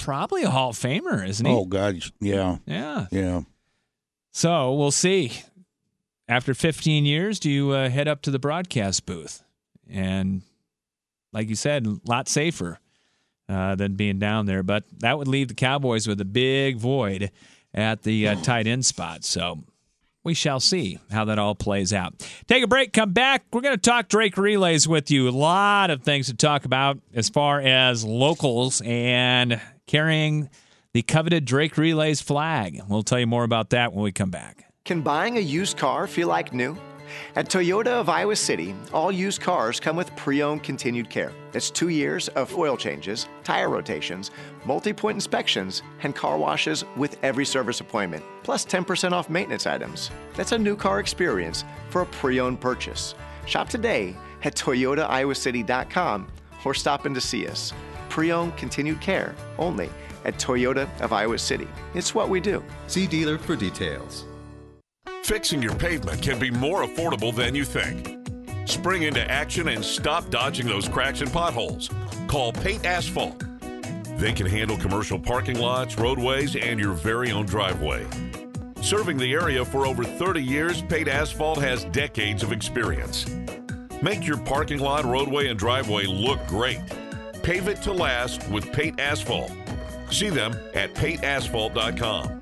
probably a Hall of Famer, isn't he? Oh, God, yeah. Yeah. Yeah. So we'll see. After 15 years, do you head up to the broadcast booth? And like you said, a lot safer than being down there. But that would leave the Cowboys with a big void at the tight end spot. So we shall see how that all plays out. Take a break, come back. We're going to talk Drake Relays with you. A lot of things to talk about as far as locals and carrying the coveted Drake Relays flag. We'll tell you more about that when we come back. Can buying a used car feel like new? At Toyota of Iowa City, all used cars come with pre-owned continued care. That's 2 years of oil changes, tire rotations, multi-point inspections, and car washes with every service appointment, plus 10% off maintenance items. That's a new car experience for a pre-owned purchase. Shop today at ToyotaIowaCity.com or stop in to see us. Pre-owned continued care only at Toyota of Iowa City. It's what we do. See dealer for details. Fixing your pavement can be more affordable than you think. Spring into action and stop dodging those cracks and potholes. Call Paint Asphalt. They can handle commercial parking lots, roadways, and your very own driveway. Serving the area for over 30 years, Paint Asphalt has decades of experience. Make your parking lot, roadway, and driveway look great. Pave it to last with Paint Asphalt. See them at paintasphalt.com.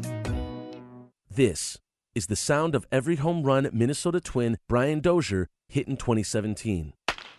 This is the sound of every home run Minnesota Twin Brian Dozier hit in 2017.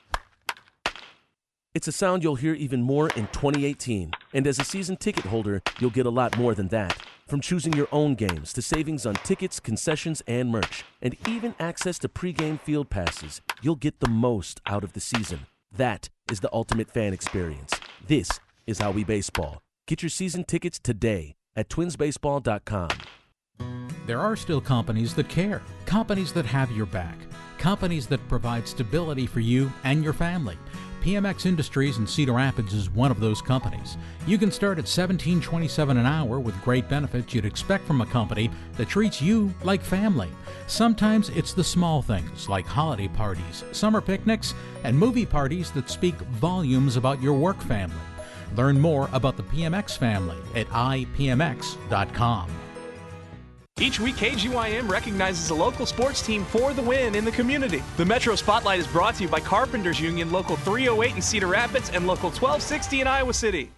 It's a sound you'll hear even more in 2018. And as a season ticket holder, you'll get a lot more than that. From choosing your own games to savings on tickets, concessions, and merch, and even access to pregame field passes, you'll get the most out of the season. That is the ultimate fan experience. This is how we baseball. Get your season tickets today at twinsbaseball.com. There are still companies that care, companies that have your back, companies that provide stability for you and your family. PMX Industries in Cedar Rapids is one of those companies. You can start at $17.27 an hour with great benefits you'd expect from a company that treats you like family. Sometimes it's the small things like holiday parties, summer picnics, and movie parties that speak volumes about your work family. Learn more about the PMX family at ipmx.com. Each week, KGYM recognizes a local sports team for the win in the community. The Metro Spotlight is brought to you by Carpenters Union, Local 308 in Cedar Rapids and Local 1260 in Iowa City.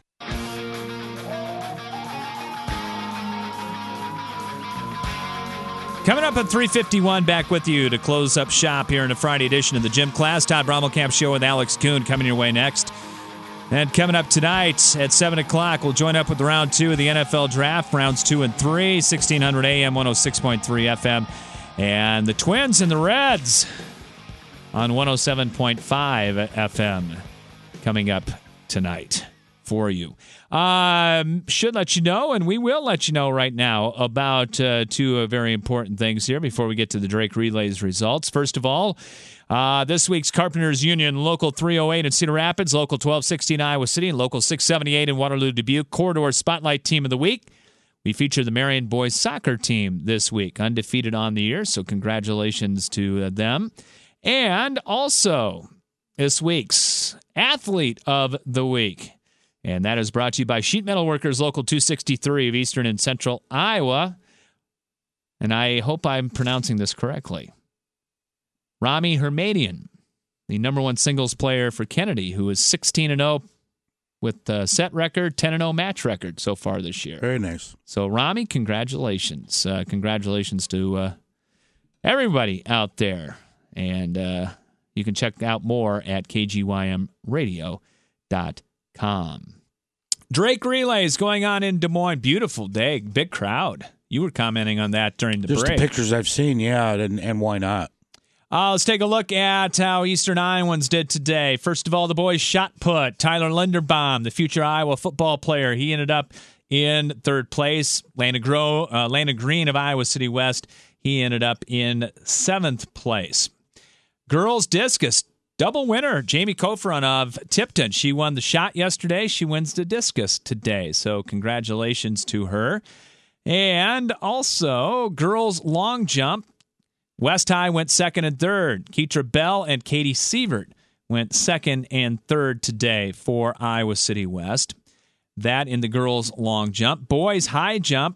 Coming up at 3:51, back with you to close up shop here in a Friday edition of the Gym Class. Todd Brommelkamp Show with Alex Kuhn coming your way next. And coming up tonight at 7 o'clock, we'll join up with round 2 of the NFL Draft, rounds 2 and 3, 1600 AM, 106.3 FM. And the Twins and the Reds on 107.5 FM coming up tonight for you. Should let you know, and we will let you know right now about two very important things here before we get to the Drake Relays results. First of all, this week's Carpenters Union, Local 308 in Cedar Rapids, Local 1260 in Iowa City, and Local 678 in Waterloo Dubuque, Corridor Spotlight Team of the Week. We feature the Marion Boys Soccer Team this week, undefeated on the year, so congratulations to them. And also, this week's Athlete of the Week, and that is brought to you by Sheet Metal Workers, Local 263 of Eastern and Central Iowa. And I hope I'm pronouncing this correctly. Rami Hermadian, the number one singles player for Kennedy, who is 16-0 with a set record, 10-0 match record so far this year. Very nice. So, Rami, congratulations. Congratulations to everybody out there. And you can check out more at kgymradio.com. Drake Relays going on in Des Moines. Beautiful day. Big crowd. You were commenting on that during the break. Just the pictures I've seen, yeah, and why not? Let's take a look at how Eastern Iowans did today. First of all, the boys shot put. Tyler Linderbaum, the future Iowa football player, he ended up in third place. Lana Green of Iowa City West, he ended up in seventh place. Girls discus, double winner, Jamie Kofron of Tipton. She won the shot yesterday. She wins the discus today. So congratulations to her. And also, girls long jump. West High went second and third. Keitra Bell and Katie Sievert went second and third today for Iowa City West. that in the girls' long jump. Boys' high jump,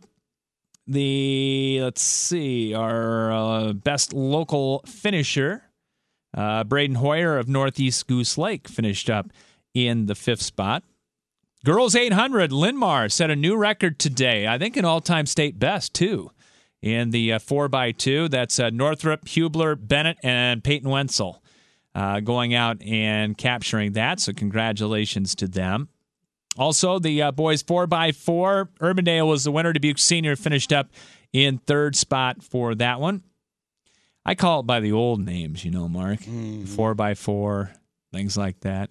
our best local finisher, Braden Hoyer of Northeast Goose Lake, finished up in the 5th spot. Girls 800, Linmar set a new record today. I think an all-time state best, too, in the 4x2. That's Northrop, Hubler, Bennett, and Peyton Wenzel going out and capturing that, so congratulations to them. Also, the boys 4x4, Urbandale was the winner. Dubuque Senior finished up in 3rd spot for that one. I call it by the old names, Mark. 4x4, things like that.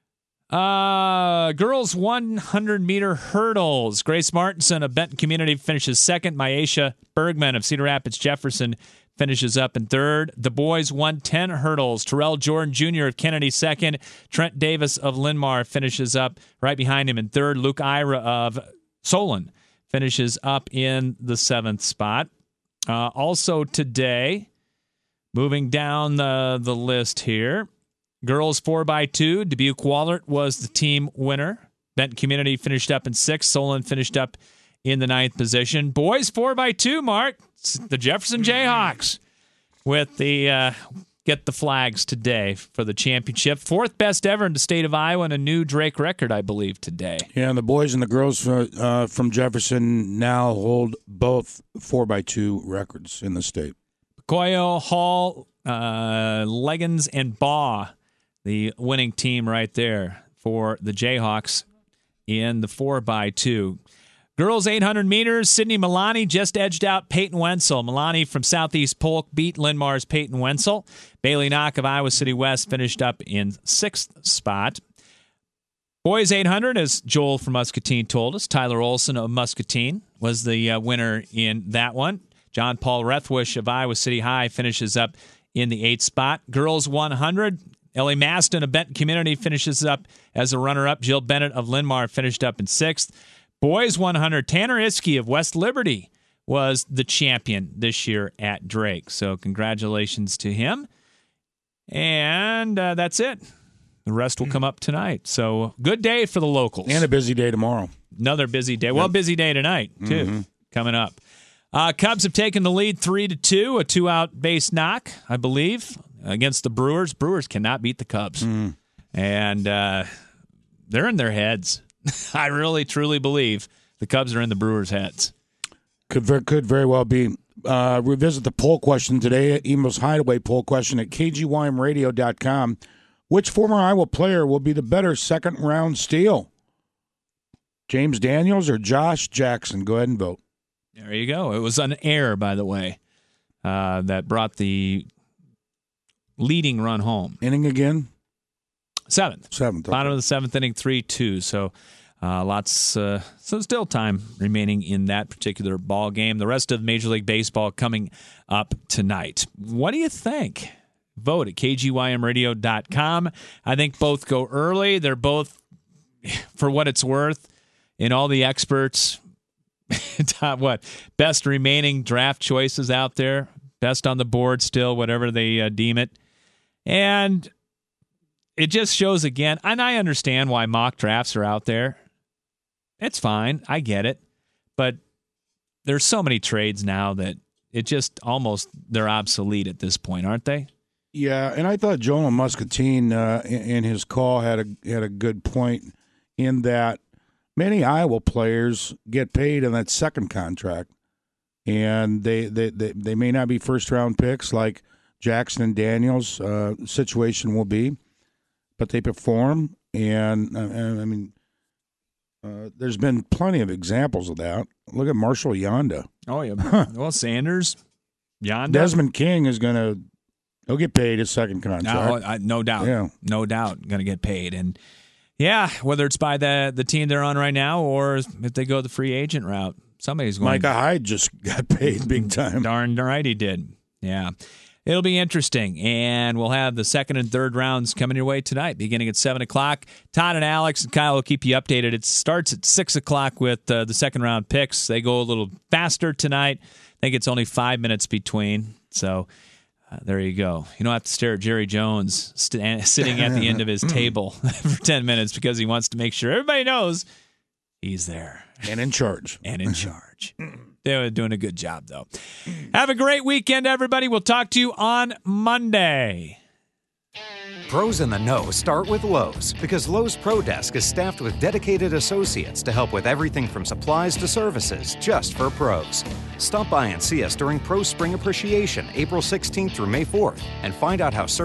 Girls 100-meter hurdles. Grace Martinson of Benton Community finishes 2nd. Myesha Bergman of Cedar Rapids Jefferson finishes up in 3rd. The boys 110 hurdles. Terrell Jordan Jr. of Kennedy 2nd. Trent Davis of Linmar finishes up right behind him in 3rd. Luke Ira of Solon finishes up in the 7th spot. Also today, moving down the list here, girls 4x2, Dubuque Wahlert was the team winner. Benton Community finished up in 6th. Solon finished up in the 9th position. Boys 4x2, Mark, the Jefferson Jayhawks with the get the flags today for the championship. 4th best ever in the state of Iowa and a new Drake record, I believe, today. Yeah, and the boys and the girls from Jefferson now hold both 4x2 records in the state. Coyo, Hall, Leggins, and Baugh, the winning team right there for the Jayhawks in the 4x2. Girls 800 meters, Sydney Milani just edged out Peyton Wenzel. Milani from Southeast Polk beat Linmar's Peyton Wenzel. Bailey Knock of Iowa City West finished up in 6th spot. Boys 800, as Joel from Muscatine told us, Tyler Olson of Muscatine was the winner in that one. John Paul Rethwish of Iowa City High finishes up in the 8th spot. Girls 100, Ellie Maston of Benton Community finishes up as a runner-up. Jill Bennett of Linmar finished up in 6th. Boys 100, Tanner Iskey of West Liberty was the champion this year at Drake. So congratulations to him. And that's it. The rest will come up tonight. So good day for the locals. And a busy day tomorrow. Another busy day. Well, busy day tonight, too, coming up. Cubs have taken the lead 3-2, a 2-out base knock, I believe, against the Brewers. Brewers cannot beat the Cubs. And they're in their heads. I really, truly believe the Cubs are in the Brewers' heads. Could very well be. Revisit the poll question today, Emo's Hideaway poll question at kgymradio.com. Which former Iowa player will be the better second-round steal? James Daniels or Josh Jackson? Go ahead and vote. There you go. It was an error, by the way, that brought the leading run home. Inning again? 7th. Okay. Bottom of the 7th inning, 3-2. So so still time remaining in that particular ball game. The rest of Major League Baseball coming up tonight. What do you think? Vote at kgymradio.com. I think both go early. They're both, for what it's worth, in all the experts, best remaining draft choices out there, best on the board still, whatever they deem it. And it just shows again, and I understand why mock drafts are out there. It's fine. I get it. But there's so many trades now that it just they're obsolete at this point, aren't they? Yeah, and I thought Joel Muscatine in his call had a good point in that many Iowa players get paid in that second contract, and they may not be first-round picks like Jackson and Daniels' situation will be, but they perform, and I mean, there's been plenty of examples of that. Look at Marshall Yonda. Oh, yeah. Well, Sanders, Yonda. Desmond King is he'll get paid his second contract. No doubt. Yeah. No doubt going to get paid. And, yeah, whether it's by the team they're on right now or if they go the free agent route, somebody's going Micah Hyde just got paid big time. Darn right he did. Yeah. It'll be interesting, and we'll have the second and third rounds coming your way tonight, beginning at 7 o'clock. Todd and Alex and Kyle will keep you updated. It starts at 6 o'clock with the second-round picks. They go a little faster tonight. I think it's only 5 minutes between, so there you go. You don't have to stare at Jerry Jones sitting at the end of his table for 10 minutes because he wants to make sure everybody knows He's there. And in charge. They're doing a good job, though. Have a great weekend, everybody. We'll talk to you on Monday. Pros in the know start with Lowe's, because Lowe's Pro Desk is staffed with dedicated associates to help with everything from supplies to services just for pros. Stop by and see us during Pro Spring Appreciation, April 16th through May 4th, and find out how